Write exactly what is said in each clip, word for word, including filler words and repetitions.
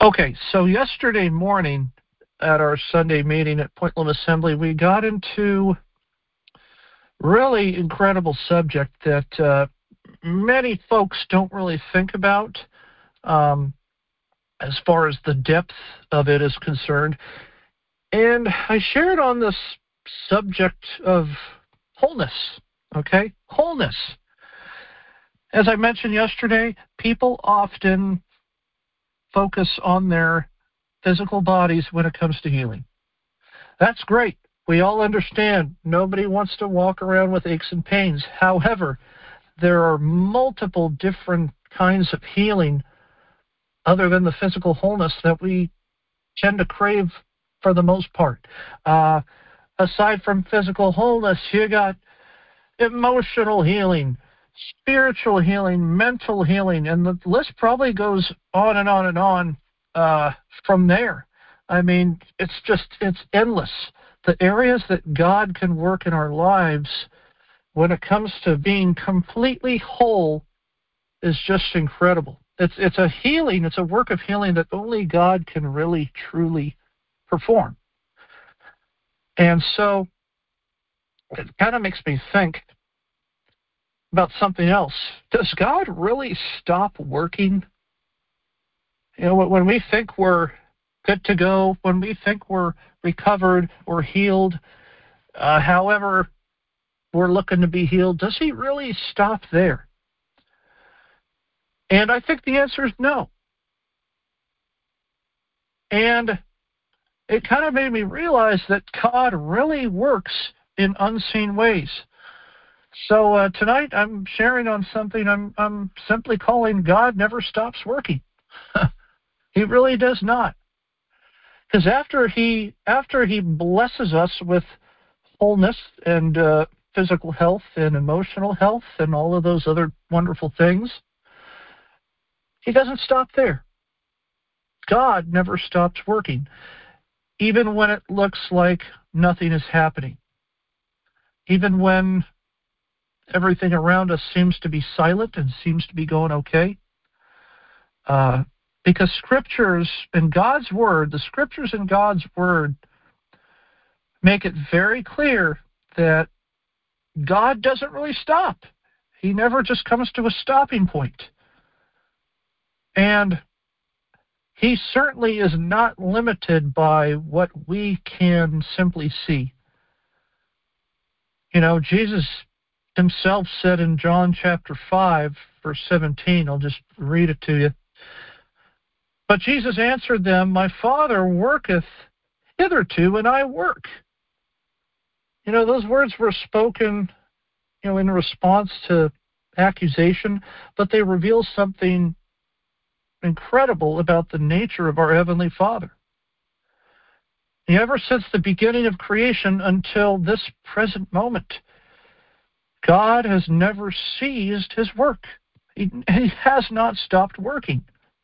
Okay, so yesterday morning at our Sunday meeting at Point Loma Assembly, we got into really incredible subject that uh, many folks don't really think about um, as far as the depth of it is concerned. And I shared on this subject of wholeness, okay? Wholeness. As I mentioned yesterday, people often focus on their physical bodies when it comes to healing. That's great. We all understand nobody wants to walk around with aches and pains. However, there are multiple different kinds of healing other than the physical wholeness that we tend to crave for the most part. Uh, aside from physical wholeness, you got emotional healing, spiritual healing, mental healing, and the list probably goes on and on and on uh, from there. I mean, it's just, it's endless. The areas that God can work in our lives when it comes to being completely whole is just incredible. It's, it's a healing, it's a work of healing that only God can really, truly perform. And so it kind of makes me think about something else. Does God really stop working? You know, when we think we're good to go, when we think we're recovered or healed, uh, however we're looking to be healed, does he really stop there? And I think the answer is no. And it kind of made me realize that God really works in unseen ways. So uh, tonight I'm sharing on something I'm, I'm simply calling God never stops working. He really does not. Because after he, after he blesses us with wholeness and uh, physical health and emotional health and all of those other wonderful things, he doesn't stop there. God never stops working, even when it looks like nothing is happening. Even when everything around us seems to be silent and seems to be going okay. Uh, because scriptures and God's word, the scriptures in God's word make it very clear that God doesn't really stop. He never just comes to a stopping point. And he certainly is not limited by what we can simply see. You know, Jesus himself said in John chapter five, verse seventeen, I'll just read it to you. But Jesus answered them, my Father worketh hitherto, and I work. You know, those words were spoken, you know, in response to accusation, but they reveal something incredible about the nature of our Heavenly Father. Ever since the beginning of creation until this present moment, God has never ceased his work. He, he has not stopped working.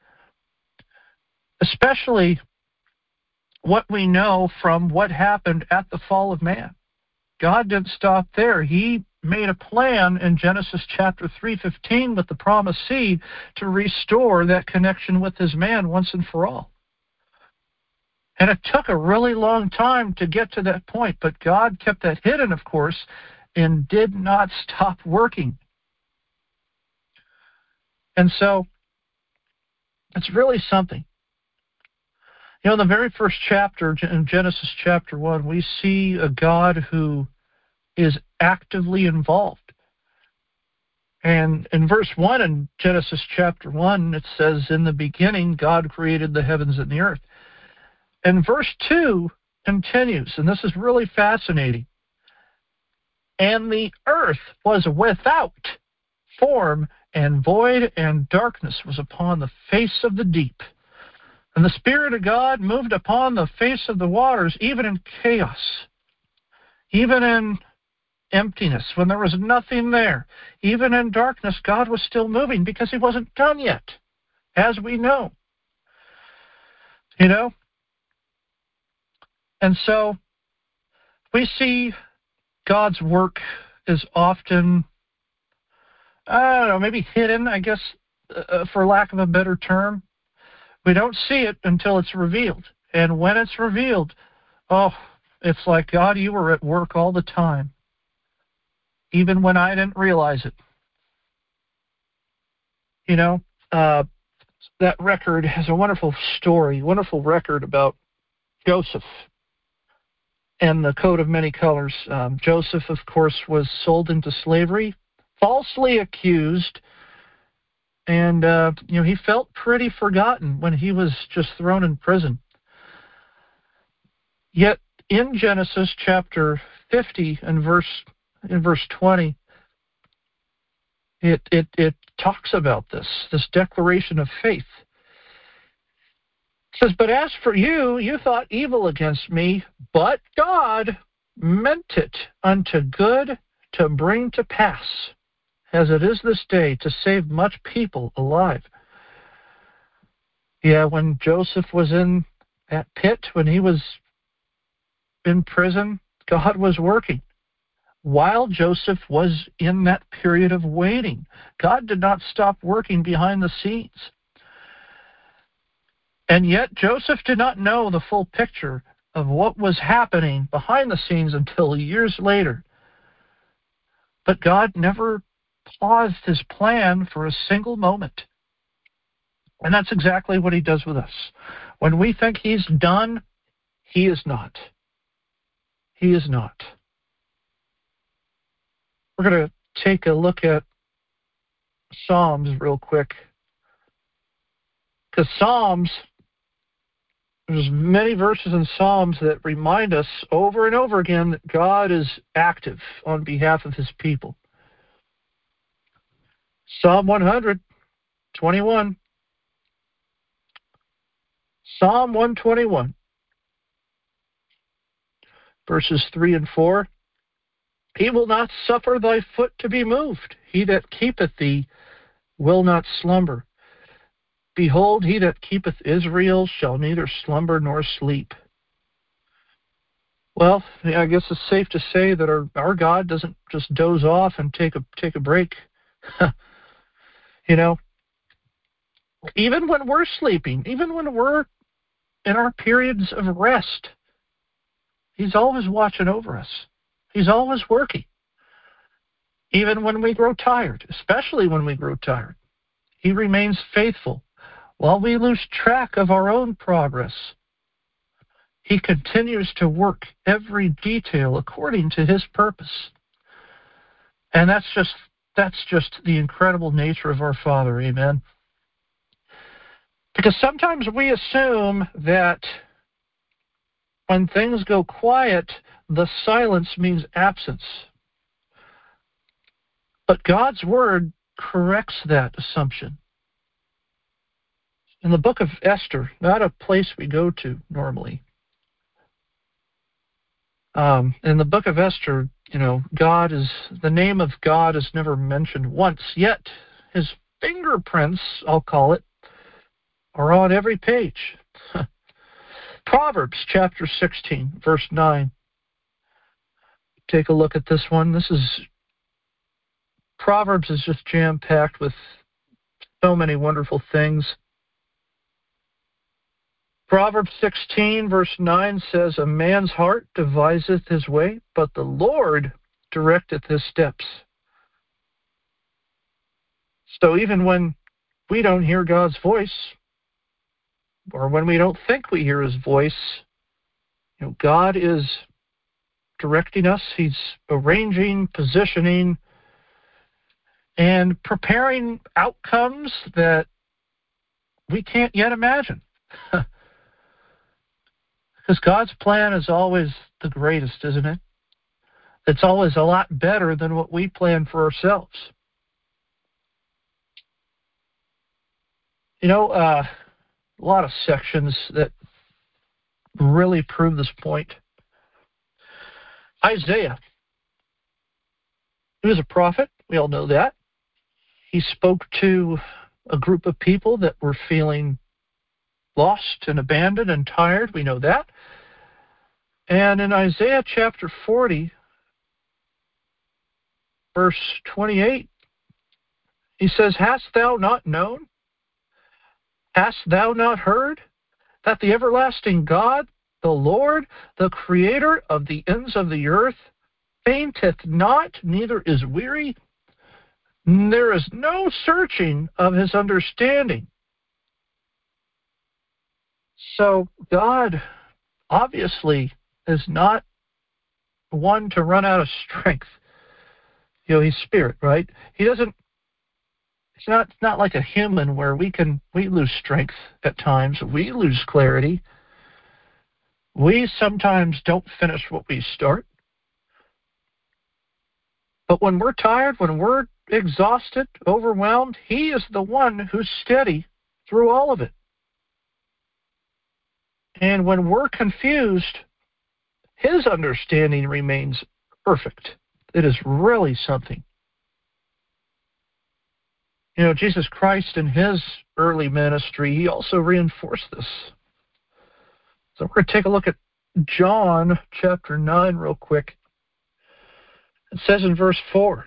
Especially what we know from what happened at the fall of man. God didn't stop there. He made a plan in Genesis chapter three fifteen with the promised seed to restore that connection with his man once and for all. And it took a really long time to get to that point, but God kept that hidden, of course, and did not stop working. And so it's really something. You know, in the very first chapter, in Genesis chapter one, we see a God who is actively involved. And in verse one in Genesis chapter one, it says, in the beginning, God created the heavens and the earth. And verse two continues, and this is really fascinating. And the earth was without form and void, and darkness was upon the face of the deep. And the Spirit of God moved upon the face of the waters, even in chaos, even in emptiness, when there was nothing there. Even in darkness, God was still moving because he wasn't done yet, as we know. You know? And so we see God's work is often, I don't know, maybe hidden, I guess, uh, for lack of a better term. We don't see it until it's revealed. And when it's revealed, oh, it's like, God, you were at work all the time, even when I didn't realize it. You know, uh, that record has a wonderful story, wonderful record about Joseph and the coat of many colors. Um, Joseph, of course, was sold into slavery, falsely accused, and uh, you know he felt pretty forgotten when he was just thrown in prison. Yet in Genesis chapter fifty and verse in verse twenty, it it it talks about this this declaration of faith. It says, "But as for you, you thought evil against me, but God meant it unto good to bring to pass, as it is this day, to save much people alive." Yeah, when Joseph was in that pit, when he was in prison, God was working. While Joseph was in that period of waiting, God did not stop working behind the scenes. And yet Joseph did not know the full picture of what was happening behind the scenes until years later. But God never paused his plan for a single moment. And that's exactly what he does with us. When we think he's done, he is not. He is not. We're going to take a look at Psalms real quick. Because Psalms, there's many verses in Psalms that remind us over and over again that God is active on behalf of his people. Psalm one hundred, twenty-one. Psalm one twenty-one, verses three and four. He will not suffer thy foot to be moved. He that keepeth thee will not slumber. Behold, he that keepeth Israel shall neither slumber nor sleep. Well, I guess it's safe to say that our, our God doesn't just doze off and take a take a break. You know, even when we're sleeping, even when we're in our periods of rest, he's always watching over us. He's always working. Even when we grow tired, especially when we grow tired, he remains faithful. While we lose track of our own progress, he continues to work every detail according to his purpose. And that's just that's just the incredible nature of our Father, amen? Because sometimes we assume that when things go quiet, the silence means absence. But God's Word corrects that assumption. In the book of Esther, not a place we go to normally, um, in the book of Esther, you know, God is, the name of God is never mentioned once, yet his fingerprints, I'll call it, are on every page. Proverbs chapter sixteen, verse nine. Take a look at this one. This is, Proverbs is just jam-packed with so many wonderful things. Proverbs sixteen, verse nine says, "A man's heart deviseth his way, but the Lord directeth his steps." So even when we don't hear God's voice, or when we don't think we hear his voice, you know, God is directing us. He's arranging, positioning, and preparing outcomes that we can't yet imagine. Because God's plan is always the greatest, isn't it? It's always a lot better than what we plan for ourselves. You know, uh, a lot of sections that really prove this point. Isaiah, he was a prophet. We all know that. He spoke to a group of people that were feeling lost and abandoned and tired. We know that. And in Isaiah chapter forty, verse twenty-eight, he says, "Hast thou not known? Hast thou not heard that the everlasting God, the Lord, the Creator of the ends of the earth, fainteth not, neither is weary? There is no searching of his understanding. So God obviously is not one to run out of strength. You know, he's spirit, right? He doesn't, it's not, it's not like a human where we can, we lose strength at times. We lose clarity. We sometimes don't finish what we start. But when we're tired, when we're exhausted, overwhelmed, he is the one who's steady through all of it. And when we're confused, his understanding remains perfect. It is really something. You know, Jesus Christ in his early ministry, he also reinforced this. So we're going to take a look at John chapter nine real quick. It says in verse four,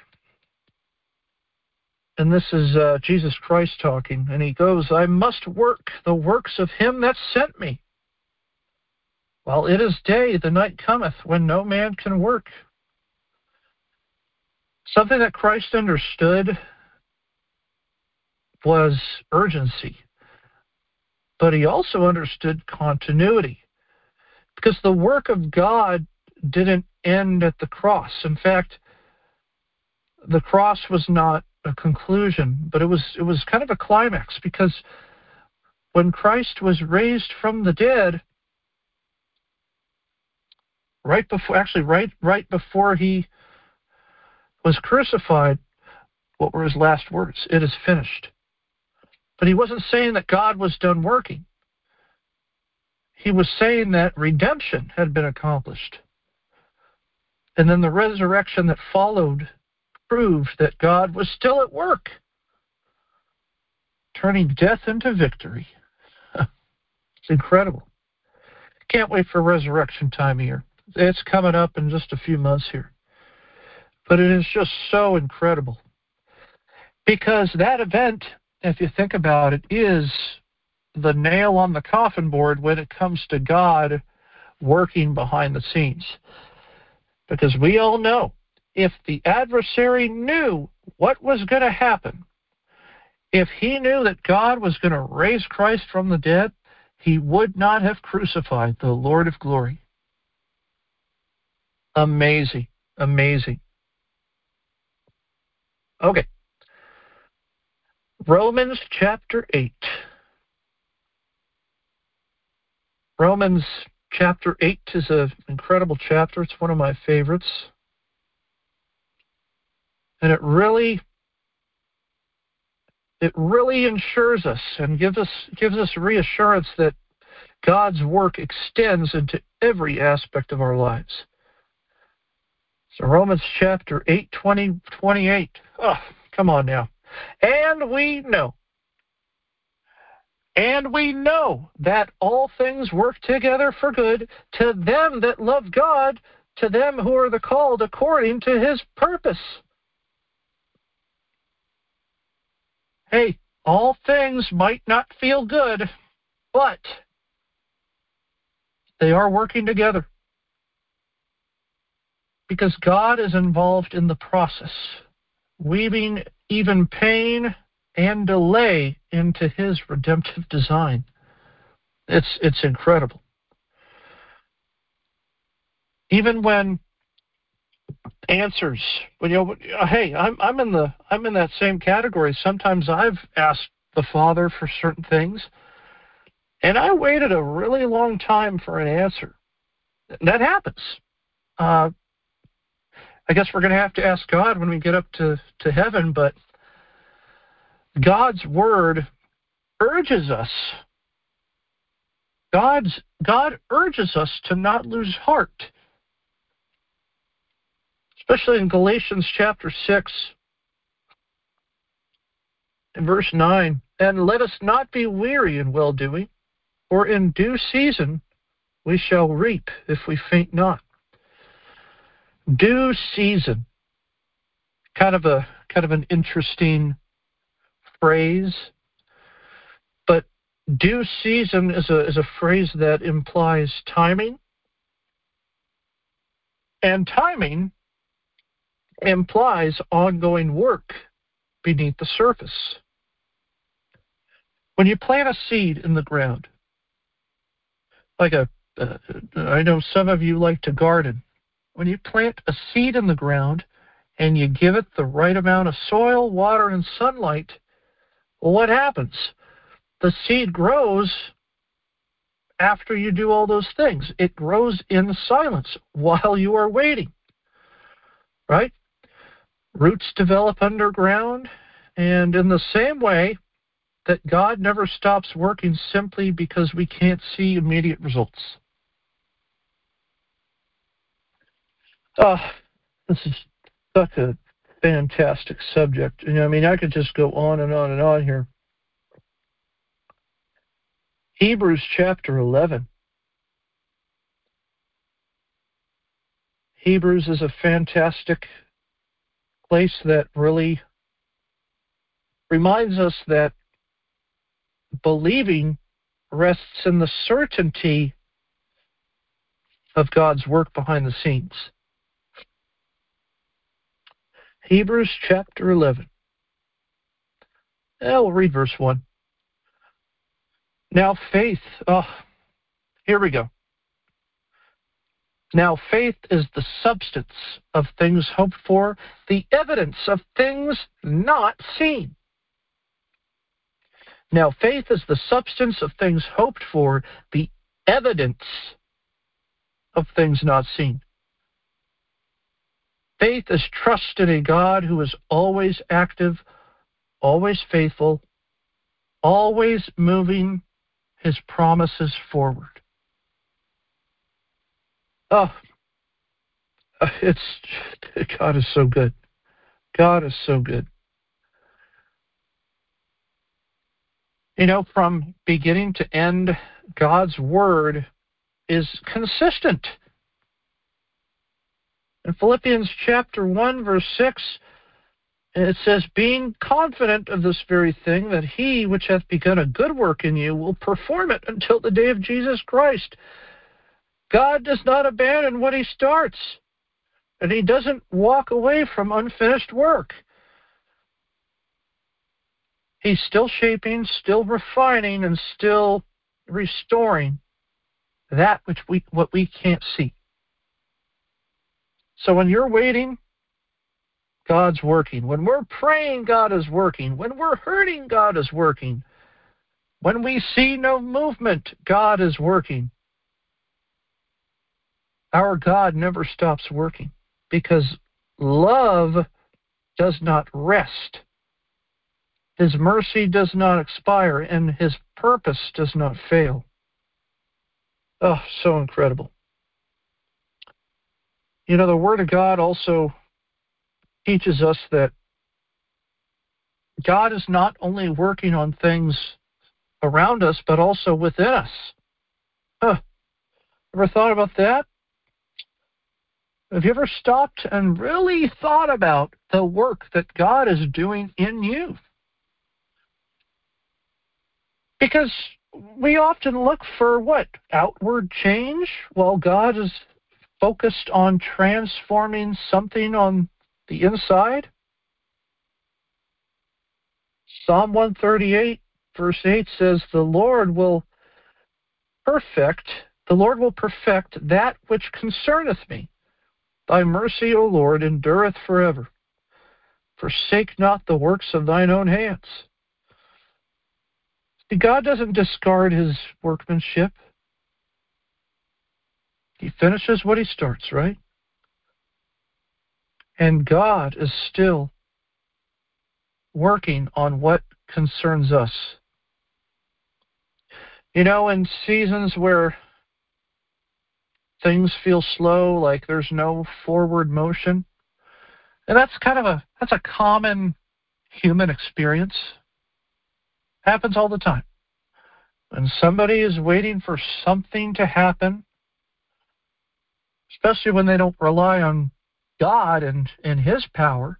and this is uh, Jesus Christ talking, and he goes, I must work the works of him that sent me. While it is day, the night cometh when no man can work. Something that Christ understood was urgency, but he also understood continuity, because the work of God didn't end at the cross. In fact, the cross was not a conclusion, but it was it was kind of a climax, because when Christ was raised from the dead, right before actually right right before he was crucified, what were his last words? It is finished. But he wasn't saying that God was done working. He was saying that redemption had been accomplished. And then the resurrection that followed proved that God was still at work, turning death into victory. It's incredible. Can't wait for resurrection time here. It's coming up in just a few months here. But it is just so incredible. Because that event, if you think about it, is the nail on the coffin board when it comes to God working behind the scenes. Because we all know, if the adversary knew what was going to happen, if he knew that God was going to raise Christ from the dead, he would not have crucified the Lord of glory. Amazing, amazing. Okay. Romans chapter eight. Romans chapter eight is an incredible chapter. It's one of my favorites. And it really, it really ensures us and gives us, gives us reassurance that God's work extends into every aspect of our lives. So Romans chapter eight, twenty, twenty-eight. Oh, come on now. And we know. And we know that all things work together for good to them that love God, to them who are the called according to his purpose. Hey, all things might not feel good, but they are working together, because God is involved in the process, weaving even pain and delay into his redemptive design. It's it's incredible. Even when answers, when you know, hey, I'm I'm in the I'm in that same category. Sometimes I've asked the Father for certain things, and I waited a really long time for an answer. That happens. Uh, I guess we're going to have to ask God when we get up to, to heaven, but God's word urges us. God's God urges us to not lose heart. Especially in Galatians chapter six and verse nine. And let us not be weary in well-doing, for in due season we shall reap if we faint not. Due season. Kind of a kind of an interesting phrase. But Due season is a, is a phrase that implies timing, and timing implies ongoing work beneath the surface. When you plant a seed in the ground, like a, uh, I know some of you like to garden. When you plant a seed in the ground and you give it the right amount of soil, water, and sunlight, well, what happens? The seed grows after you do all those things. It grows in silence while you are waiting, right? Roots develop underground, and in the same way that God never stops working simply because we can't see immediate results. Oh, this is such a fantastic subject. You know, I mean, I could just go on and on and on here. Hebrews chapter eleven. Hebrews is a fantastic place that really reminds us that believing rests in the certainty of God's work behind the scenes. Hebrews chapter eleven. Yeah, we'll read verse one. Now faith, oh, here we go. Now faith is the substance of things hoped for, the evidence of things not seen. Now faith is the substance of things hoped for, the evidence of things not seen. Faith is trust in a God who is always active, always faithful, always moving his promises forward. Oh, it's God is so good. God is so good. You know, from beginning to end, God's word is consistent. In Philippians chapter one, verse six, it says, being confident of this very thing, that he which hath begun a good work in you will perform it until the day of Jesus Christ. God does not abandon what he starts, and he doesn't walk away from unfinished work. He's still shaping, still refining, and still restoring that which we what we can't see. So when you're waiting, God's working. When we're praying, God is working. When we're hurting, God is working. When we see no movement, God is working. Our God never stops working because love does not rest. His mercy does not expire, and his purpose does not fail. Oh, so incredible. You know, the Word of God also teaches us that God is not only working on things around us, but also within us. Huh. Ever thought about that? Have you ever stopped and really thought about the work that God is doing in you? Because we often look for what? Outward change, while God is focused on transforming something on the inside. Psalm one thirty-eight, verse eight says, The Lord will perfect, the Lord will perfect that which concerneth me. Thy mercy, O Lord, endureth forever. Forsake not the works of thine own hands. See, God doesn't discard his workmanship. He finishes what he starts, right? And God is still working on what concerns us. You know, in seasons where things feel slow, like there's no forward motion, and that's kind of a that's a common human experience. Happens all the time. When somebody is waiting for something to happen, especially when they don't rely on God and, and his power,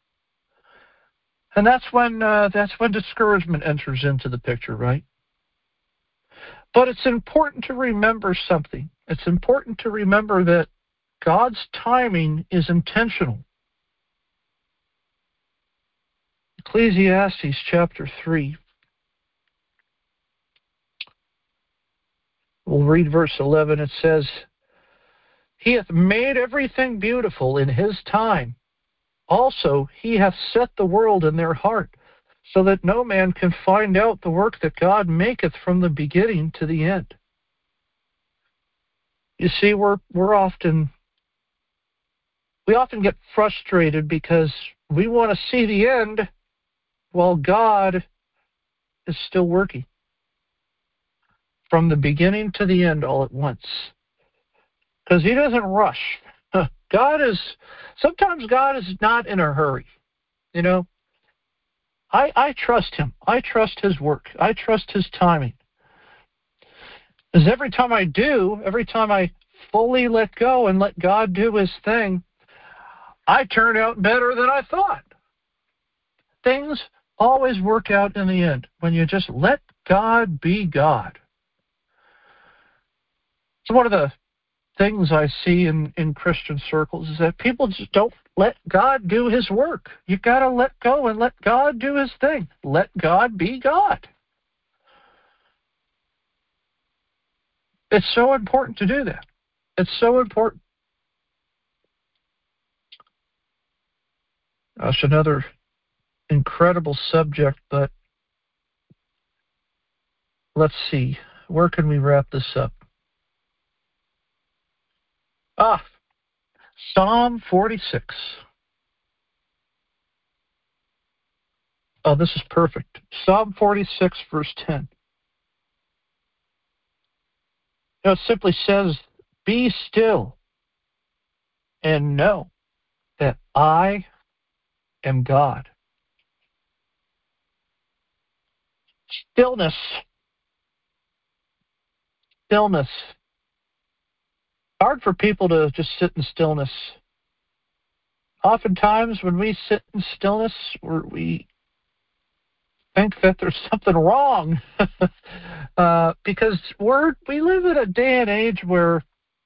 and that's when uh, that's when discouragement enters into the picture, right? But it's important to remember something. It's important to remember that God's timing is intentional. Ecclesiastes chapter three. We'll read verse eleven. It says, He hath made everything beautiful in his time. Also, he hath set the world in their heart, so that no man can find out the work that God maketh from the beginning to the end. You see, we're we're often we often get frustrated because we want to see the end while God is still working from the beginning to the end all at once. Because he doesn't rush. God is, sometimes God is not in a hurry. You know, I, I trust him. I trust his work. I trust his timing. Because every time I do, every time I fully let go and let God do his thing, I turn out better than I thought. Things always work out in the end when you just let God be God. It's one of the things I see in, in Christian circles is that people just don't let God do his work. You got to let go and let God do his thing. Let God be God. It's so important to do that. It's so important. That's another incredible subject, but let's see. Where can we wrap this up? Ah, Psalm forty-six. Oh, this is perfect. Psalm forty-six, verse ten. You know, it simply says, Be still and know that I am God. Stillness. Stillness. Hard for people to just sit in stillness. Oftentimes, when we sit in stillness, we're, we think that there's something wrong, uh, because we're we live in a day and age where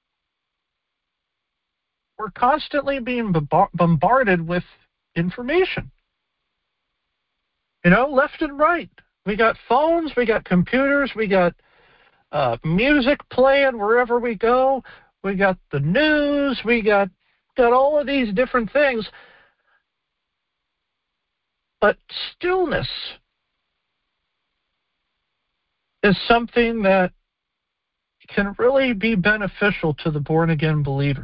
we're constantly being bombarded with information. You know, left and right. We got phones, we got computers, we got uh, music playing wherever we go. We got the news. We got got all of these different things. But stillness is something that can really be beneficial to the born-again believer.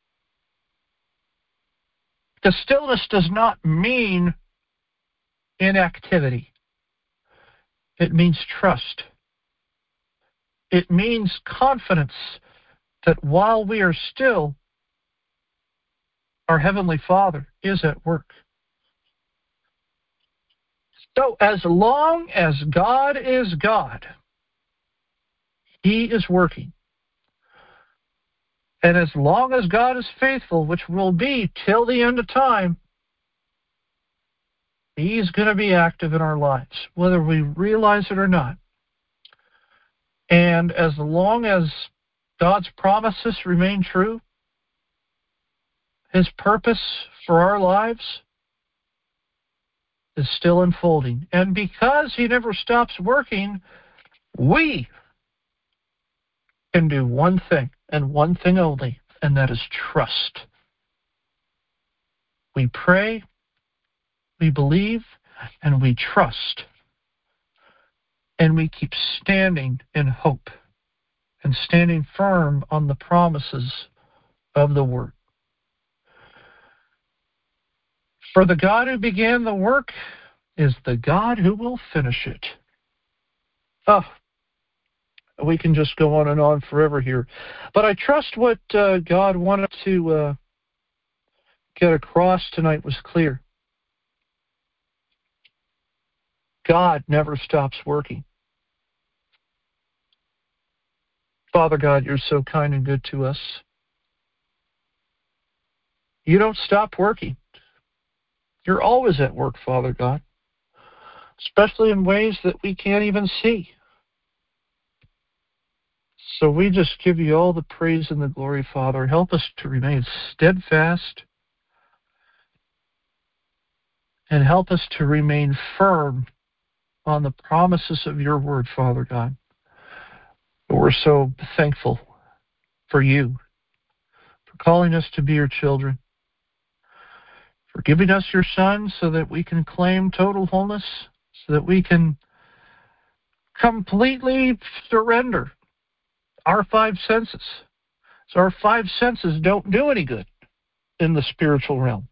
Because stillness does not mean inactivity. It means trust. It means confidence that while we are still, our Heavenly Father is at work. So as long as God is God, he is working. And as long as God is faithful, which will be till the end of time, he's going to be active in our lives, whether we realize it or not. And as long as God's promises remain true, his purpose for our lives is still unfolding. And because he never stops working, we can do one thing and one thing only, and that is trust. We pray, we believe, and we trust. And we keep standing in hope and standing firm on the promises of the Word. For the God who began the work is the God who will finish it. Oh, we can just go on and on forever here. But I trust what uh, God wanted to uh, get across tonight was clear. God never stops working. Father God, you're so kind and good to us. You don't stop working. You're always at work, Father God, especially in ways that we can't even see. So we just give you all the praise and the glory, Father. Help us to remain steadfast and help us to remain firm on the promises of your word, Father God. We're so thankful for you, for calling us to be your children, for giving us your Son so that we can claim total wholeness, so that we can completely surrender our five senses. So our five senses don't do any good in the spiritual realm.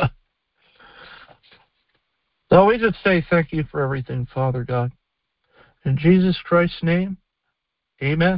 So we just say thank you for everything, Father God. In Jesus Christ's name, amen.